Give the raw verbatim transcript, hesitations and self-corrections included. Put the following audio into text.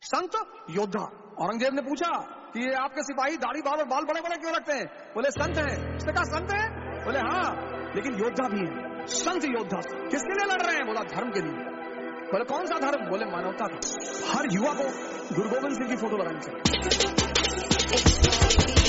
संत योद्धा। औरंगजेब ने पूछा कि ये आपके सिपाही दाढ़ी बाल और बाल बड़े बड़े क्यों रखते हैं? बोले संत हैं। उसने कहा संत हैं? बोले हाँ, लेकिन योद्धा भी है। संत योद्धा किसके लिए लड़ रहे हैं? बोला धर्म के लिए। बोले कौन सा धर्म? बोले मानवता का। हर युवा को गुरु गोविंद सिंह की फोटो लगानी चाहिए।